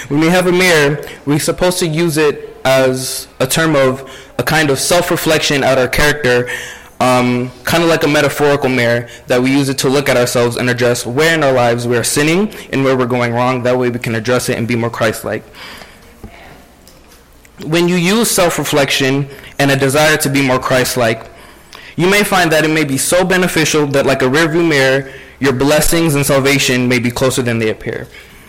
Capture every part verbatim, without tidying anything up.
When we have a mirror, we're supposed to use it as a term of a kind of self-reflection at our character, um, kind of like a metaphorical mirror that we use it to look at ourselves and address where in our lives we are sinning and where we're going wrong. That way we can address it and be more Christ-like. When you use self-reflection and a desire to be more Christ-like, you may find that it may be so beneficial that, like a rearview mirror, your blessings and salvation may be closer than they appear.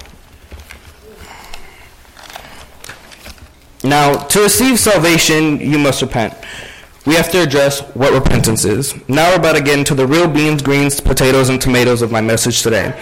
Now, to receive salvation, you must repent. We have to address what repentance is. Now we're about to get into the real beans, greens, potatoes, and tomatoes of my message today.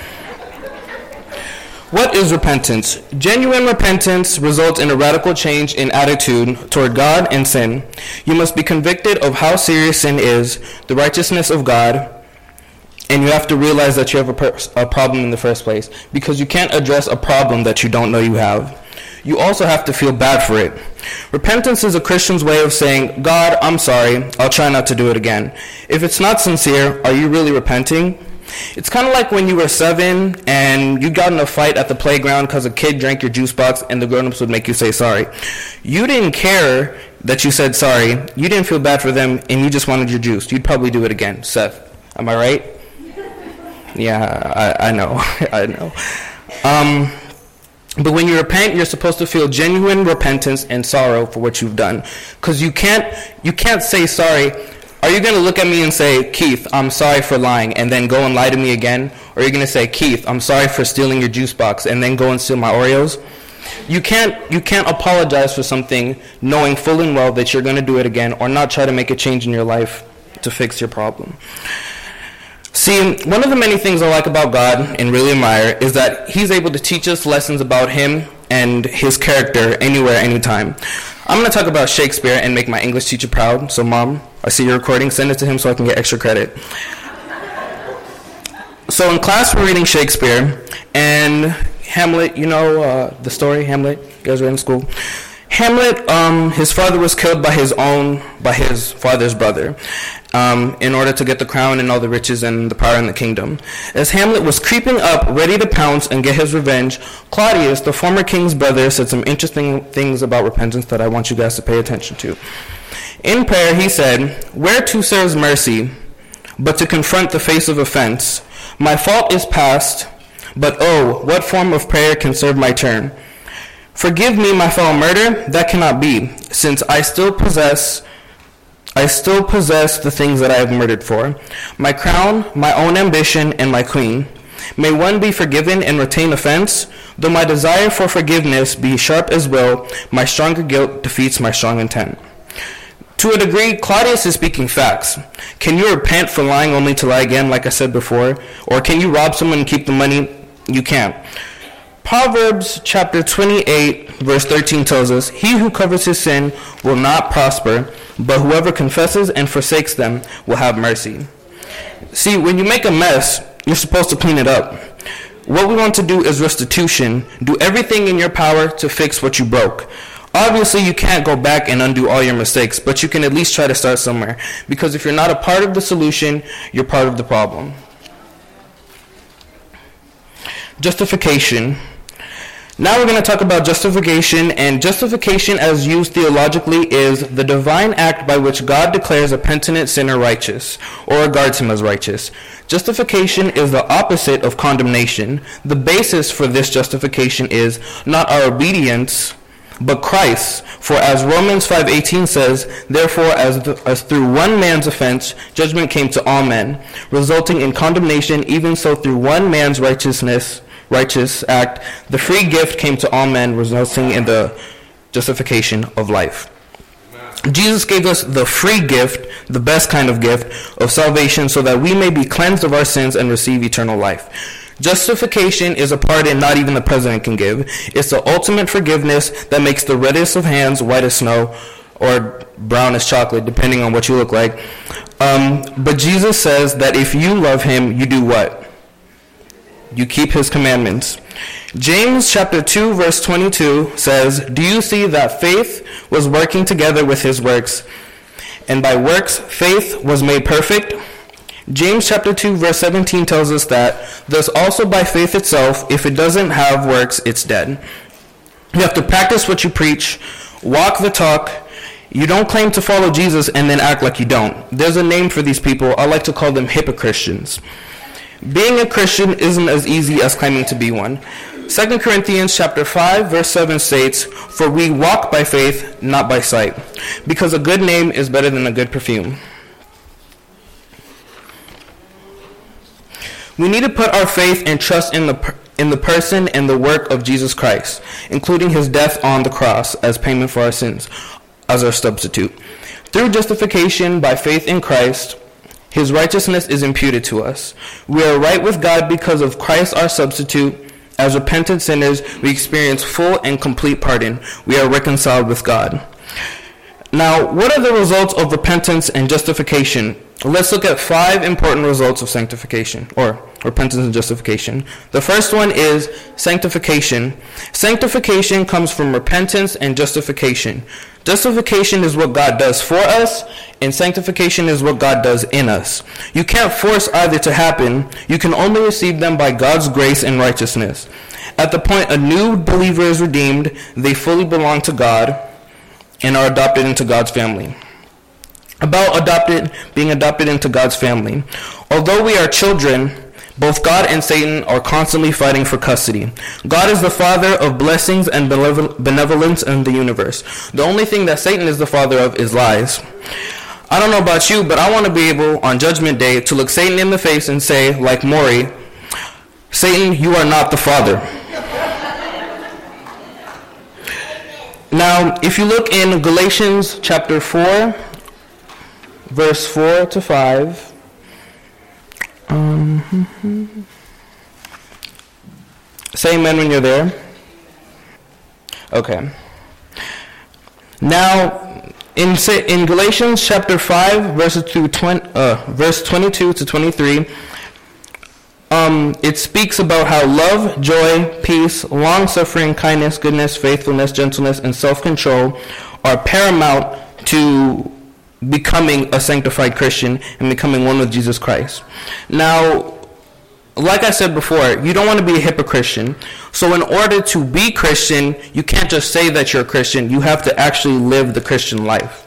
What is repentance? Genuine repentance results in a radical change in attitude toward God and sin. You must be convicted of how serious sin is, the righteousness of God, and you have to realize that you have a, per- a problem in the first place, because you can't address a problem that you don't know you have. You also have to feel bad for it. Repentance is a Christian's way of saying, God, I'm sorry, I'll try not to do it again. If it's not sincere, are you really repenting? It's kind of like when you were seven and you got in a fight at the playground because a kid drank your juice box and the grown-ups would make you say sorry. You didn't care that you said sorry. You didn't feel bad for them and you just wanted your juice. You'd probably do it again. Seth, am I right? Yeah, I, I know. I know. Um, but when you repent, you're supposed to feel genuine repentance and sorrow for what you've done. Because you can't, you can't say sorry. Are you going to look at me and say, Keith, I'm sorry for lying, and then go and lie to me again? Or are you going to say, Keith, I'm sorry for stealing your juice box, and then go and steal my Oreos? You can't you can't apologize for something knowing full and well that you're going to do it again, or not try to make a change in your life to fix your problem. See, one of the many things I like about God and really admire is that he's able to teach us lessons about him and his character anywhere, anytime. I'm going to talk about Shakespeare and make my English teacher proud. So, Mom, I see your recording. Send it to him so I can get extra credit. So in class, we're reading Shakespeare, and Hamlet, you know uh, the story, Hamlet? You guys read in school? Hamlet, um, his father was killed by his own, by his father's brother, um, in order to get the crown and all the riches and the power in the kingdom. As Hamlet was creeping up, ready to pounce and get his revenge, Claudius, the former king's brother, said some interesting things about repentance that I want you guys to pay attention to. In prayer, he said, "Whereto serves mercy, but to confront the face of offense? My fault is past, but oh, what form of prayer can serve my turn? Forgive me my foul murder, that cannot be, since I still possess, I still possess the things that I have murdered for. My crown, my own ambition, and my queen. May one be forgiven and retain offense? Though my desire for forgiveness be sharp as will, my stronger guilt defeats my strong intent." To a degree, Claudius is speaking facts. Can you repent for lying only to lie again, like I said before? Or can you rob someone and keep the money? You can't. Proverbs chapter twenty-eight, verse thirteen tells us, "He who covers his sin will not prosper, but whoever confesses and forsakes them will have mercy." See, when you make a mess, you're supposed to clean it up. What we want to do is restitution. Do everything in your power to fix what you broke. Obviously, you can't go back and undo all your mistakes, but you can at least try to start somewhere. Because if you're not a part of the solution, you're part of the problem. Justification. Now we're going to talk about justification, and justification as used theologically is the divine act by which God declares a penitent sinner righteous, or regards him as righteous. Justification is the opposite of condemnation. The basis for this justification is not our obedience, but Christ. For as Romans five eighteen says, "Therefore, as, the, as through one man's offense, judgment came to all men, resulting in condemnation, even so through one man's righteousness, righteous act, the free gift came to all men, resulting in the justification of life." Jesus gave us the free gift, the best kind of gift, of salvation so that we may be cleansed of our sins and receive eternal life. Justification is a pardon not even the president can give. It's the ultimate forgiveness that makes the reddest of hands white as snow, or brown as chocolate, depending on what you look like. Um, but Jesus says that if you love him, you do what? You keep his commandments. James chapter two verse twenty-two says, "Do you see that faith was working together with his works? And by works faith was made perfect?" James chapter two verse seventeen tells us that, "Thus also by faith itself, if it doesn't have works, it's dead." You have to practice what you preach, walk the talk. You don't claim to follow Jesus and then act like you don't. There's a name for these people. I like to call them hypocristians. Being a Christian isn't as easy as claiming to be one. Second Corinthians chapter five, verse seven states, "For we walk by faith, not by sight, because a good name is better than a good perfume." We need to put our faith and trust in the per- in the person and the work of Jesus Christ, including his death on the cross as payment for our sins, as our substitute. Through justification by faith in Christ, his righteousness is imputed to us. We are right with God because of Christ our substitute. As repentant sinners, we experience full and complete pardon. We are reconciled with God. Now, what are the results of repentance and justification? Let's look at five important results of sanctification, or repentance and justification. The first one is sanctification. Sanctification comes from repentance and justification. Justification is what God does for us, and sanctification is what God does in us. You can't force either to happen. You can only receive them by God's grace and righteousness. At the point a new believer is redeemed, they fully belong to God and are adopted into God's family. About adopted, being adopted into God's family. Although we are children, both God and Satan are constantly fighting for custody. God is the father of blessings and benevolence in the universe. The only thing that Satan is the father of is lies. I don't know about you, but I want to be able, on Judgment Day, to look Satan in the face and say, like Maury, "Satan, you are not the father." Now, if you look in Galatians chapter four, verse four to five, Um, say amen when you're there. Okay. Now, in in Galatians chapter five, verses to twenty, uh, verse twenty-two to twenty-three, um, it speaks about how love, joy, peace, long-suffering, kindness, goodness, faithfulness, gentleness, and self-control are paramount to becoming a sanctified Christian and becoming one with Jesus Christ. Now, like I said before, you don't want to be a hypocrite. So in order to be Christian, you can't just say that you're a Christian. You have to actually live the Christian life.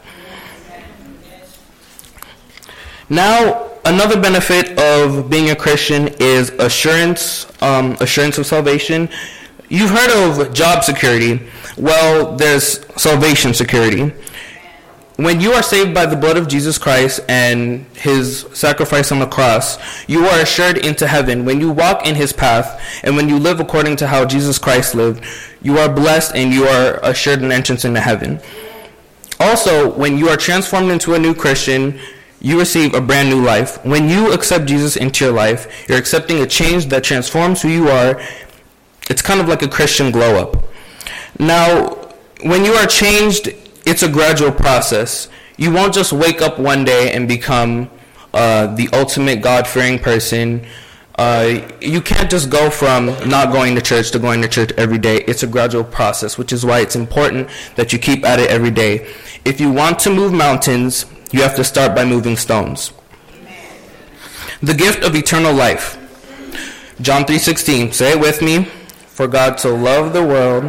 Now, another benefit of being a Christian is assurance, um, assurance of salvation. You've heard of job security. Well, there's salvation security. When you are saved by the blood of Jesus Christ and his sacrifice on the cross, you are assured into heaven. When you walk in his path and when you live according to how Jesus Christ lived, you are blessed and you are assured an entrance into heaven. Also, when you are transformed into a new Christian, you receive a brand new life. When you accept Jesus into your life, you're accepting a change that transforms who you are. It's kind of like a Christian glow up. Now, when you are changed, it's a gradual process. You won't just wake up one day and become uh, the ultimate God-fearing person. Uh, you can't just go from not going to church to going to church every day. It's a gradual process, which is why it's important that you keep at it every day. If you want to move mountains, you have to start by moving stones. The gift of eternal life. John three sixteen. Say it with me. For God so loved the world,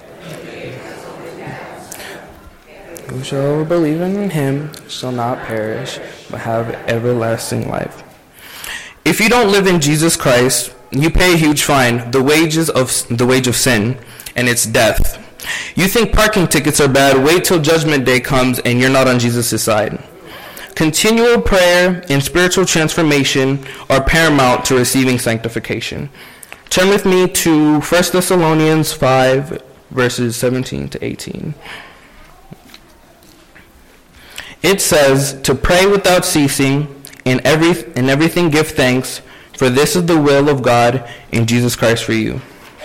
who shall believe in him shall not perish, but have everlasting life. If you don't live in Jesus Christ, you pay a huge fine, the wages of the wage of sin, and it's death. You think parking tickets are bad, wait till Judgment Day comes and you're not on Jesus' side. Continual prayer and spiritual transformation are paramount to receiving sanctification. Turn with me to First Thessalonians five, verses seventeen to eighteen. It says, to pray without ceasing, in every in everything give thanks, for this is the will of God in Jesus Christ for you.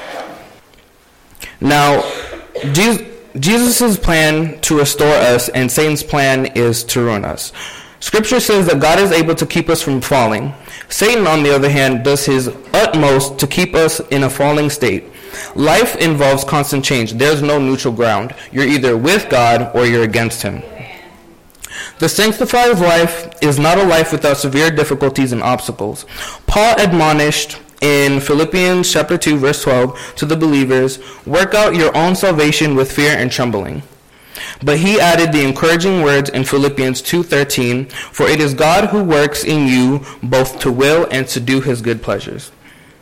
Now, Jesus' plan to restore us and Satan's plan is to ruin us. Scripture says that God is able to keep us from falling. Satan, on the other hand, does his utmost to keep us in a falling state. Life involves constant change. There's no neutral ground. You're either with God or you're against him. The sanctified life is not a life without severe difficulties and obstacles. Paul admonished in Philippians chapter two, verse twelve, to the believers, work out your own salvation with fear and trembling. But he added the encouraging words in Philippians two thirteen, for it is God who works in you both to will and to do his good pleasures.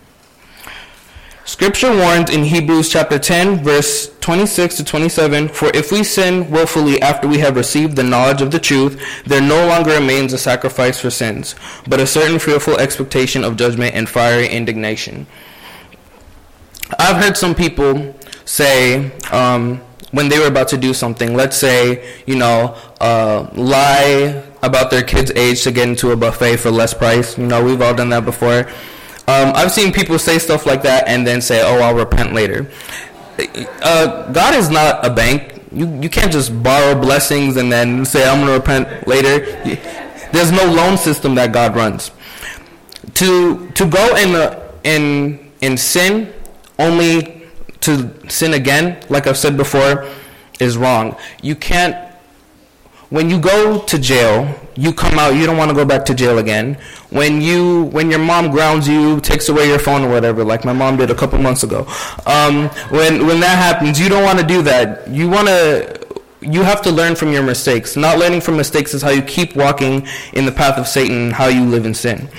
Scripture warns in Hebrews chapter ten, verse twenty-six to twenty-seven, for if we sin willfully after we have received the knowledge of the truth, there no longer remains a sacrifice for sins, but a certain fearful expectation of judgment and fiery indignation. I've heard some people say, um, when they were about to do something, let's say, you know, uh, lie about their kid's age to get into a buffet for less price. You know, we've all done that before. Um, I've seen people say stuff like that and then say, oh, I'll repent later. Uh, God is not a bank. You you can't just borrow blessings and then say, I'm going to repent later. There's no loan system that God runs. To to go in uh, in in sin only to sin again, like I've said before, is wrong. You can't. When you go to jail, you come out, you don't want to go back to jail again. When you, when your mom grounds you, takes away your phone or whatever, like my mom did a couple months ago, um, when when that happens, you don't want to do that. You want to, you have to learn from your mistakes. Not learning from mistakes is how you keep walking in the path of Satan, how you live in sin.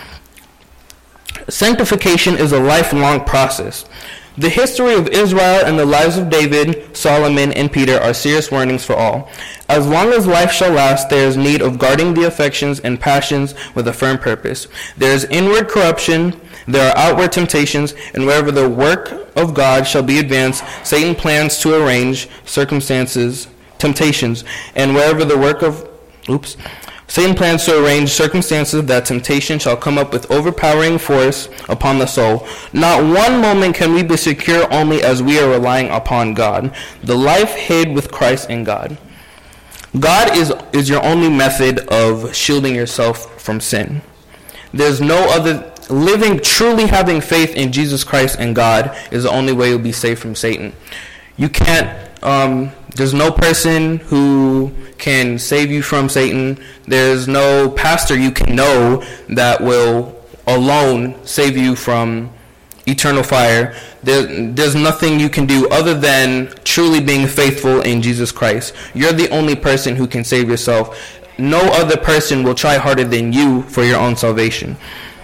Sanctification is a lifelong process. The history of Israel and the lives of David, Solomon, and Peter are serious warnings for all. As long as life shall last, there is need of guarding the affections and passions with a firm purpose. There is inward corruption, there are outward temptations, and wherever the work of God shall be advanced, Satan plans to arrange circumstances, temptations, and wherever the work of, oops, Satan plans to arrange circumstances that temptation shall come up with overpowering force upon the soul. Not one moment can we be secure only as we are relying upon God. The life hid with Christ in God. God is, is your only method of shielding yourself from sin. There's no other. Living, truly having faith in Jesus Christ and God is the only way you'll be safe from Satan. You can't, um, there's no person who can save you from Satan. There's no pastor you can know that will alone save you from eternal fire. There, there's nothing you can do other than truly being faithful in Jesus Christ. You're the only person who can save yourself. No other person will try harder than you for your own salvation.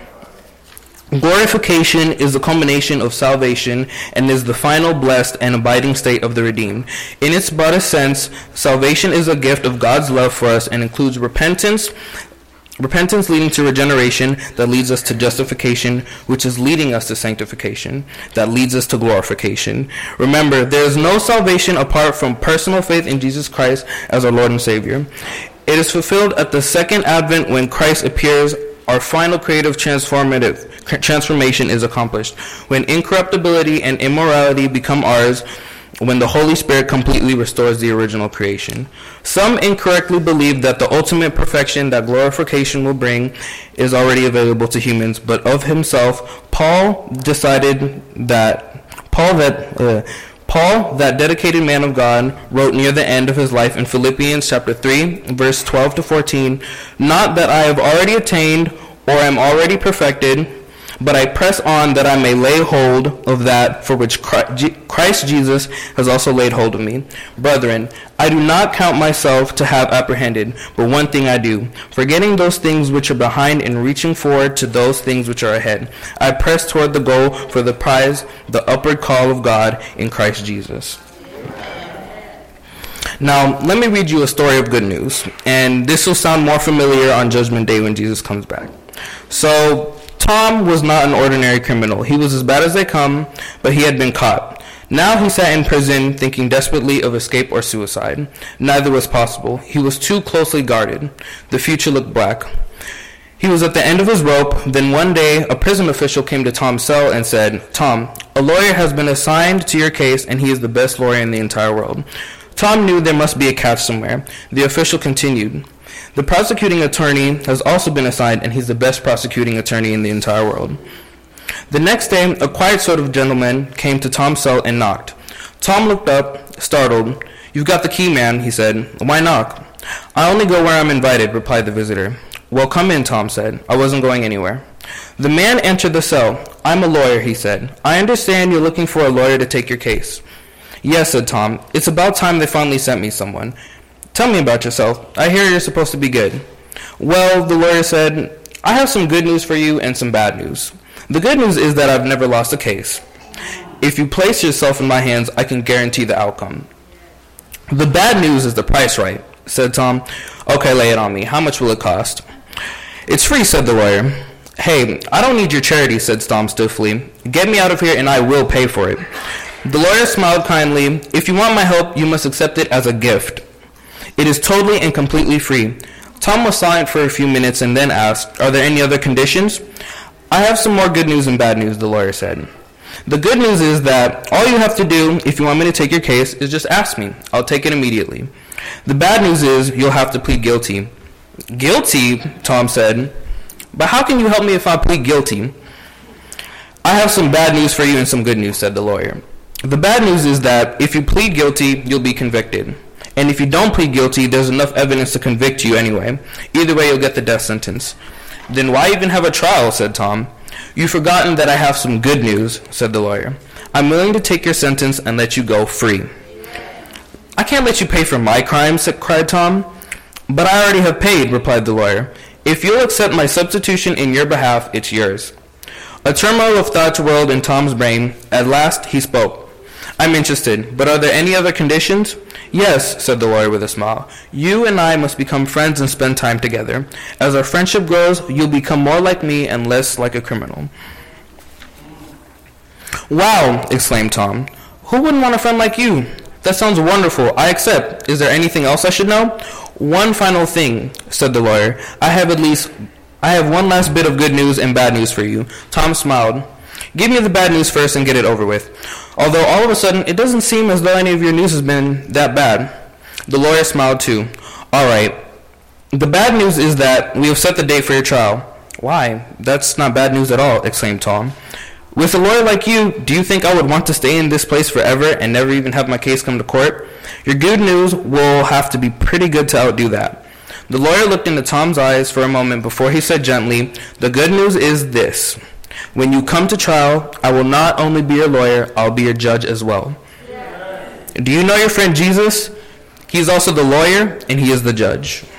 Glorification is the culmination of salvation and is the final blessed and abiding state of the redeemed. In its broadest sense, salvation is a gift of God's love for us and includes repentance, repentance leading to regeneration that leads us to justification, which is leading us to sanctification, that leads us to glorification. Remember, there is no salvation apart from personal faith in Jesus Christ as our Lord and Savior. It is fulfilled at the second advent when Christ appears. Our final creative transformative transformation is accomplished when incorruptibility and immorality become ours, when the Holy Spirit completely restores the original creation. Some incorrectly believe that the ultimate perfection that glorification will bring is already available to humans, but of himself, Paul decided that Paul that uh, Paul, that dedicated man of God, wrote near the end of his life in Philippians chapter three, verse twelve to fourteen, not that I have already attained or am already perfected, but I press on that I may lay hold of that for which Christ Jesus has also laid hold of me. Brethren, I do not count myself to have apprehended, but one thing I do, forgetting those things which are behind and reaching forward to those things which are ahead. I press toward the goal for the prize, the upward call of God in Christ Jesus. Now, let me read you a story of good news, and this will sound more familiar on Judgment Day when Jesus comes back. So, Tom was not an ordinary criminal. He was as bad as they come, but he had been caught. Now he sat in prison thinking desperately of escape or suicide. Neither was possible. He was too closely guarded. The future looked black. He was at the end of his rope. Then one day, a prison official came to Tom's cell and said, "Tom, a lawyer has been assigned to your case, and he is the best lawyer in the entire world." Tom knew there must be a catch somewhere. The official continued, "The prosecuting attorney has also been assigned, and he's the best prosecuting attorney in the entire world." The next day, a quiet sort of gentleman came to Tom's cell and knocked. Tom looked up, startled. "You've got the key, man," he said. "Why knock?" "I only go where I'm invited," replied the visitor. "Well, come in," Tom said. "I wasn't going anywhere." The man entered the cell. "I'm a lawyer," he said. "I understand you're looking for a lawyer to take your case." "Yes," said Tom. "It's about time they finally sent me someone." "Tell me about yourself. I hear you're supposed to be good." "Well," the lawyer said, "I have some good news for you and some bad news. The good news is that I've never lost a case. If you place yourself in my hands, I can guarantee the outcome." "The bad news is the price, right?" said Tom. "Okay, lay it on me. How much will it cost?" "It's free," said the lawyer. "Hey, I don't need your charity," said Tom stiffly. "Get me out of here and I will pay for it." The lawyer smiled kindly. "If you want my help, you must accept it as a gift. It is totally and completely free." Tom was silent for a few minutes and then asked, "Are there any other conditions?" "I have some more good news and bad news," the lawyer said. "The good news is that all you have to do, if you want me to take your case, is just ask me. I'll take it immediately. The bad news is you'll have to plead guilty." "Guilty?" Tom said. "But how can you help me if I plead guilty?" "I have some bad news for you and some good news," said the lawyer. "The bad news is that if you plead guilty, you'll be convicted. And if you don't plead guilty, there's enough evidence to convict you anyway. Either way, you'll get the death sentence." "Then why even have a trial?" said Tom. "You've forgotten that I have some good news," said the lawyer. "I'm willing to take your sentence and let you go free." "I can't let you pay for my crimes," cried Tom. "But I already have paid," replied the lawyer. "If you'll accept my substitution in your behalf, it's yours." A turmoil of thoughts whirled in Tom's brain. At last he spoke. "I'm interested, but are there any other conditions?" "Yes," said the lawyer with a smile. "You and I must become friends and spend time together. As our friendship grows, you'll become more like me and less like a criminal." "Wow!" exclaimed Tom. "Who wouldn't want a friend like you? That sounds wonderful. I accept. Is there anything else I should know?" "One final thing," said the lawyer. I have at least, I have one last bit of good news and bad news for you." Tom smiled. "Give me the bad news first and get it over with. Although all of a sudden, it doesn't seem as though any of your news has been that bad." The lawyer smiled too. "All right. The bad news is that we have set the date for your trial." "Why? That's not bad news at all," exclaimed Tom. "With a lawyer like you, do you think I would want to stay in this place forever and never even have my case come to court? Your good news will have to be pretty good to outdo that." The lawyer looked into Tom's eyes for a moment before he said gently, "The good news is this. When you come to trial, I will not only be your lawyer, I'll be your judge as well." Yeah. "Do you know your friend Jesus? He's also the lawyer and he is the judge."